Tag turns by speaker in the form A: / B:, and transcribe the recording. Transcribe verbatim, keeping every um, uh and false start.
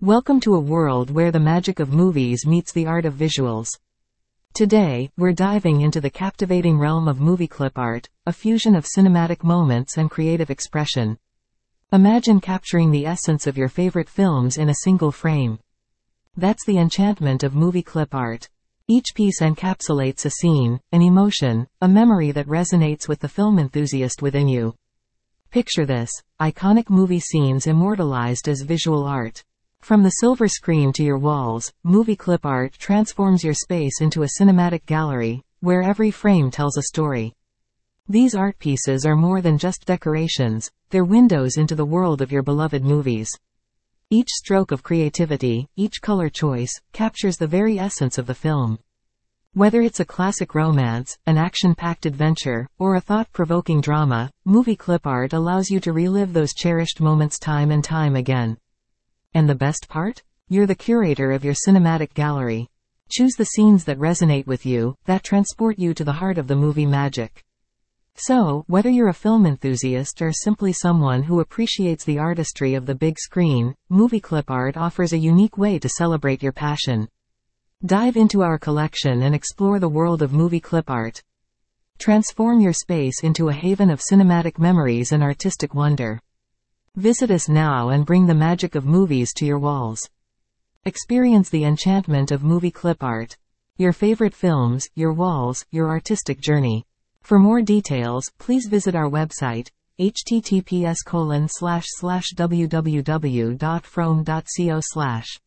A: Welcome to a world where the magic of movies meets the art of visuals. Today, we're diving into the captivating realm of movie clip art, a fusion of cinematic moments and creative expression. Imagine capturing the essence of your favorite films in a single frame. That's the enchantment of movie clip art. Each piece encapsulates a scene, an emotion, a memory that resonates with the film enthusiast within you. Picture this: iconic movie scenes immortalized as visual art. From the silver screen to your walls, movie clip art transforms your space into a cinematic gallery, where every frame tells a story. These art pieces are more than just decorations, they're windows into the world of your beloved movies. Each stroke of creativity, each color choice, captures the very essence of the film. Whether it's a classic romance, an action-packed adventure, or a thought-provoking drama, movie clip art allows you to relive those cherished moments time and time again. And the best part? You're the curator of your cinematic gallery. Choose the scenes that resonate with you, that transport you to the heart of the movie magic. So, whether you're a film enthusiast or simply someone who appreciates the artistry of the big screen, movie clip art offers a unique way to celebrate your passion. Dive into our collection and explore the world of movie clip art. Transform your space into a haven of cinematic memories and artistic wonder. Visit us now and bring the magic of movies to your walls. Experience the enchantment of movie clip art. Your favorite films, your walls, your artistic journey. For more details, please visit our website, h t t p s colon slash slash w w w dot frome dot co slash.